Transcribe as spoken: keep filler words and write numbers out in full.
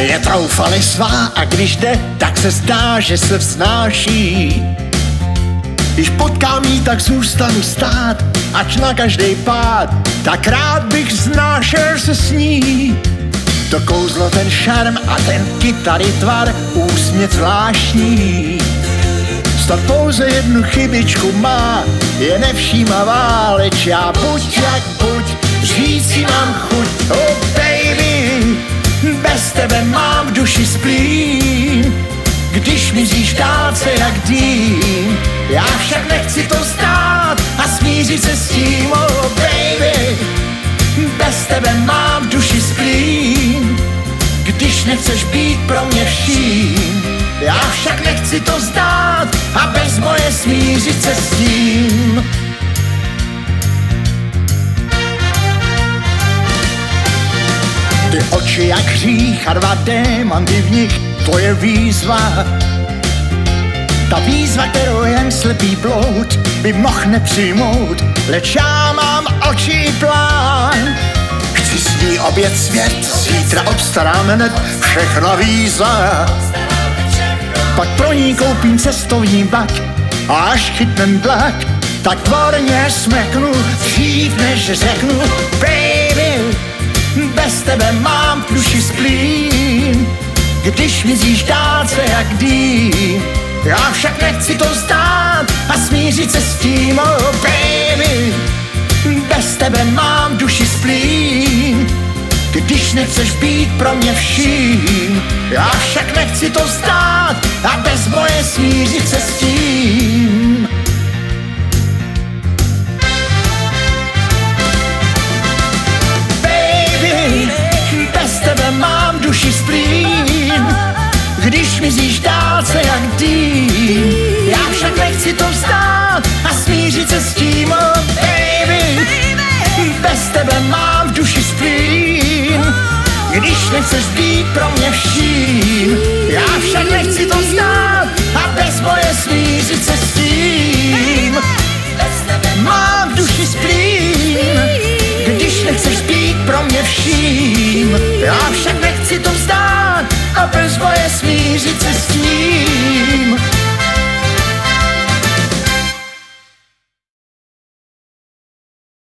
Je troufale svá a když jde, tak se zdá, že se vznáší. Když potkám jí, tak zůstanu stát, ač na každej pád, tak rád bych znášel se s ní. To kouzlo, ten šarm a ten kytary tvar, úsměv zvláštní. Snad pouze jednu chybičku má, je nevšímavá, leč já buď jak buď, říct si mám chuť. Oh baby, bez tebe mám v duši splín, když mizíš v dálce jak dým. Já však nechci to zdát a smířit se s tím. Oh baby, bez tebe mám v duši splín, když nechceš být pro mě vším. Já však nechci to zdát a bez moje smířit se s tím. Ty oči jak hřích a dva démanty v nich, to je výzva. Ta výzva, kterou jen slepý bloud by mohl nepřijmout, leč já mám oči i plán. Chci s ní obět svět, zítra obstaráme hned všechna víza. Pak pro ní koupím cestovní bak a až chytnem tlak, tak tvorně smeknu, dřív než řeknu baby, bez tebe mám v duši splín, když mizíš v dálce jak dým. Já však nechci to zdát a smířit se s tím. Oh baby, bez tebe mám v duši splín, když nechceš být pro mě vším. Já však nechci to zdát a bez moje smířit se s tím. Baby, bez tebe mám v duši splín, když mizíš v dálce jak dým. Já však nechci to vzdát a smířit se s tím. Oh baby, bez tebe mám v duši splín, když nechceš být pro mě vším. Já však nechci to vzdát a bez moje smířit se s tím. Mám v duši splín, když nechceš být pro mě vším. Já však nechci to vzdát a bez moje smířit se s tím.